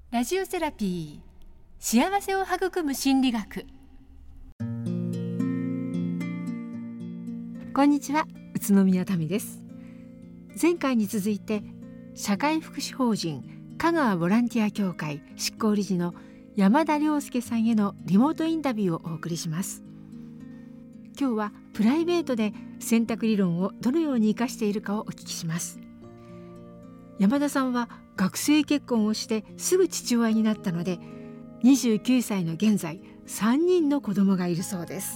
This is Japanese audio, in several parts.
ラジオセラピー、幸せを育む心理学。こんにちは、宇都宮民です。前回に続いて社会福祉法人香川ボランティア協会執行理事の山田亮介さんへのリモートインタビューをお送りします。今日はプライベートで選択理論をどのように生かしているかをお聞きします。山田さんは学生結婚をしてすぐ父親になったので、29歳の現在3人の子供がいるそうです。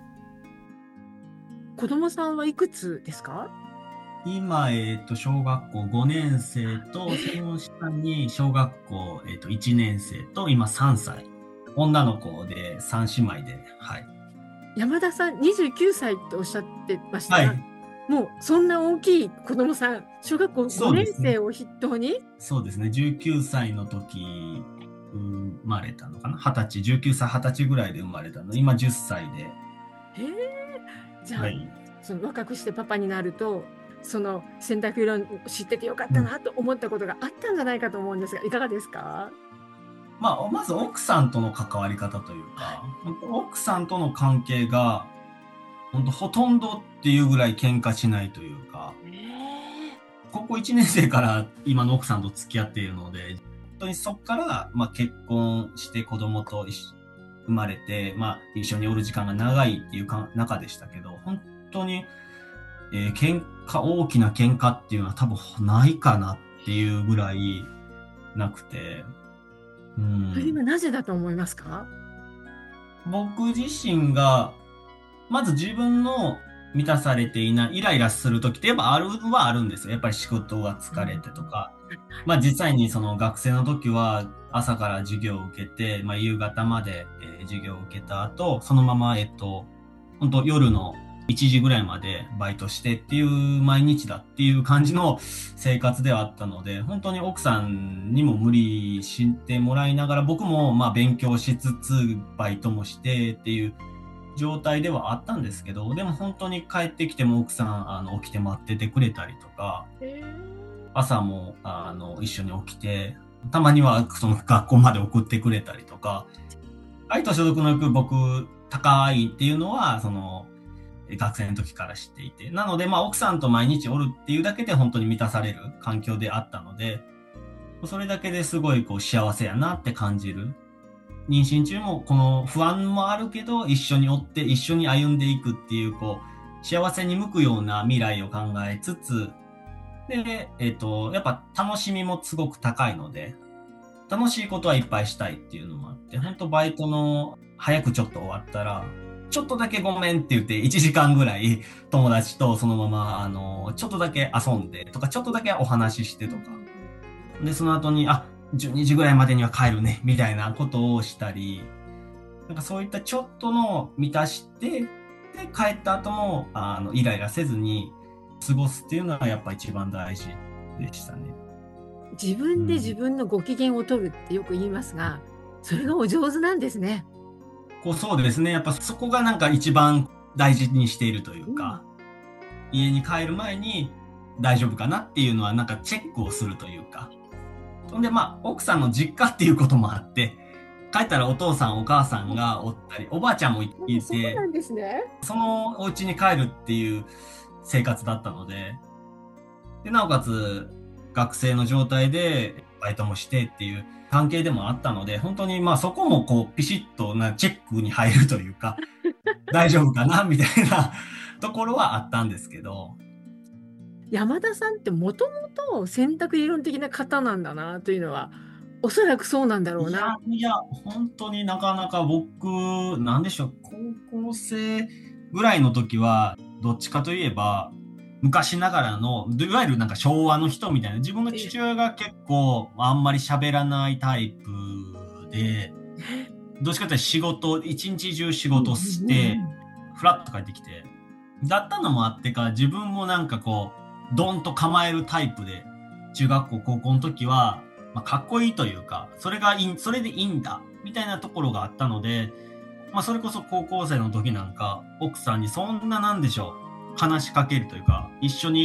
子供さんはいくつですか？ 今、小学校5年生と、その下に小学校、1年生と、今3歳。女の子で3姉妹で、はい。 山田さん29歳とおっしゃってましたが、 はい。 もうそんな大きい子供さん、小学校5年生を筆頭に？ そうですね。19歳の時、生まれたのかな ?19歳、20歳ぐらいで生まれたの。今10歳で。 じゃあ、 はい。 その若くしてパパになると、その選択理論知っててよかったなと思ったことがあったんじゃないかと思うんですが、いかがですか？ まず奥さんとの関わり方というか、奥さんとの関係が、ほとんどっていうぐらい喧嘩しないというか、高校1年生から今の奥さんと付き合っているので、本当にそこから、結婚して子供と生まれて、一緒におる時間が長いっていう中でしたけど、本当に、大きな喧嘩っていうのは多分ないかなっていうぐらいなくて、 それはなぜだと思いますか？ 僕自身が、まず自分の満たされていないイライラする時ってやっぱあるんですよ。やっぱり仕事が疲れてとか。実際にその学生の時は朝から授業を受けて、夕方まで、授業を受けた後、そのまま、本当夜の1時ぐらいまでバイトしてっていう毎日だっていう感じの生活ではあったので、本当に奥さんにも無理してもらいながら、僕も勉強しつつバイトもしてっていう状態ではあったんですけど、でも本当に帰ってきても奥さん起きて待っててくれたりとか、朝も一緒に起きて、たまにはその学校まで送ってくれたりとか、愛と所属の欲僕高いっていうのはその学生の時から知っていて、なので奥さんと毎日おるっていうだけで本当に満たされる環境であったので、それだけですごい幸せやなって感じる。妊娠中もこの不安もあるけど、一緒に追って一緒に歩んでいくっていう幸せに向くような未来を考えつつ、で、やっぱ楽しみもすごく高いので、楽しいことはいっぱいしたいっていうのもあって、本当バイトの早くちょっと終わったら、ちょっとだけごめんって言って1時間ぐらい友達とそのままちょっとだけ遊んでとか、ちょっとだけお話ししてとか。で、その後に、12時ぐらいまでには帰るね、みたいなことをしたり、なんかそういったちょっとの満たして、で、帰った後も、イライラせずに過ごすっていうのはやっぱ一番大事でしたね。 自分で自分のご機嫌を取るってよく言いますが、それがお上手なんですね。 そうですね。やっぱそこがなんか一番大事にしているというか、家に帰る前に大丈夫かなっていうのはなんかチェックをするというか。そんで奥さんの実家っていうこともあって、帰ったらお父さんお母さんがおったり、おばあちゃんもいて、 そうなんですね。 そのお家に帰るっていう生活だったので、で、なおかつ学生の状態でバイトもしてっていう関係でもあったので、本当にそこもピシッとなチェックに入るというか、大丈夫かなみたいなところはあったんですけど。 山田さんってもともと選択理論的な方なんだなというのは、おそらくそうなんだろうな。 いや、本当になかなか僕、なんでしょう、高校生ぐらいの時は、どっちかといえば、昔ながらの、いわゆるなんか昭和の人みたいな、自分の父親が結構あんまり喋らないタイプで、どっちかというと一日中仕事して、ふらっと帰ってきて、だったのもあってか、自分もなんかドンと構えるタイプで、中学校、高校の時は、かっこいいというか、それでいいんだ、みたいなところがあったので、それこそ高校生の時なんか、奥さんにそんななんでしょう、話しかけるというか、一緒に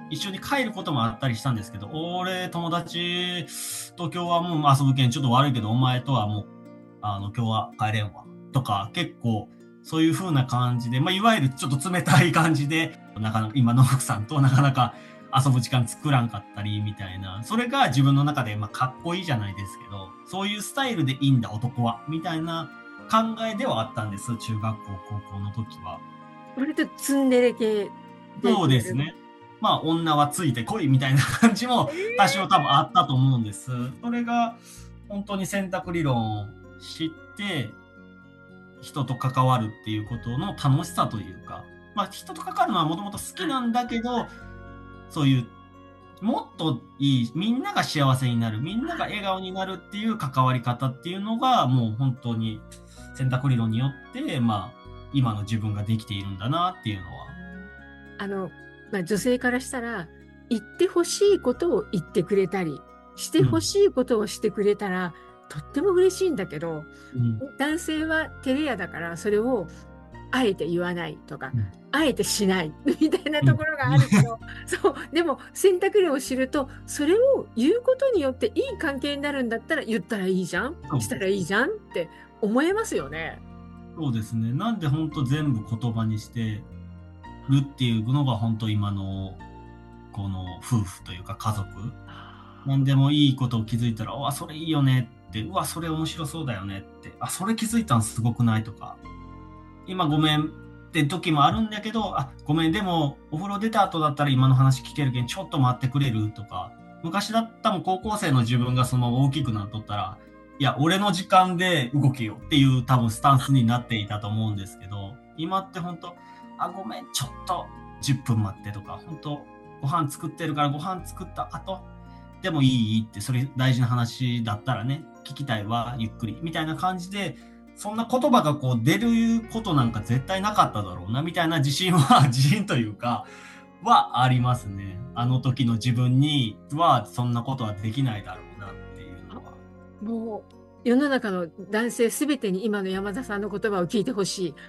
一緒に帰ることもあったりしたんですけど、俺、友達と今日はもう遊ぶけんちょっと悪いけど、お前とはもう、今日は帰れんわ。とか、結構、そういう風な感じで、いわゆるちょっと冷たい感じで、なかなか、今の奥さんとなかなか遊ぶ時間作らんかったり、みたいな。それが自分の中で、かっこいいじゃないですけど、そういうスタイルでいいんだ、男は。みたいな考えではあったんです。中学校、高校の時は。 割とツンデレ系で。 そうですね。女はついてこいみたいな感じも多少多分あったと思うんです。それが本当に選択理論を知って人と関わるっていうことの楽しさというか、人と関わるのはもともと好きなんだけど、そういうもっといい、みんなが幸せになる、みんなが笑顔になるっていう関わり方っていうのがもう本当に選択理論によって、今の自分ができているんだなっていうのは。 女性からしたら言ってほしいことを言ってくれたりしてほしいことをしてくれたら、とっても嬉しいんだけど、男性は照れ屋だからそれをあえて言わないとか、あえてしないみたいなところがあるけど、そうでも選択理を知ると、それを言うことによっていい関係になるんだったら言ったらいいじゃん、したらいいじゃんって思えますよね。 そうですね。なんで本当全部言葉にしてるっていうのが本当今のこの夫婦というか家族。何でもいいことを気づいたら、それいいよねって、それ面白そうだよねって、それ気づいたんすごくないとか、今ごめんって時もあるんだけど、ごめん、でもお風呂出た後だったら今の話聞けるけんちょっと待ってくれるとか、昔だったら高校生の自分がその大きくなっとったら、いや、俺の時間で動けよっていう多分スタンスになっていたと思うんですけど、今って本当、ごめん、ちょっと10分待ってとか、本当、ご飯作ってるからご飯作った後でもいいって、それ大事な話だったらね、聞きたいわ、ゆっくり、みたいな感じで、そんな言葉が出ることなんか絶対なかっただろうな、みたいな自信というか、はありますね。あの時の自分には、そんなことはできないだろうなっていうのは。 もう、世の中の男性すべてに今の山田さんの言葉を聞いてほしい。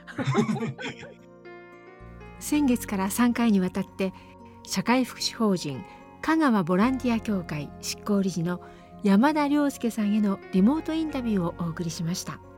先月から3回にわたって社会福祉法人香川ボランティア協会執行理事の山田亮介さんへのリモートインタビューをお送りしました。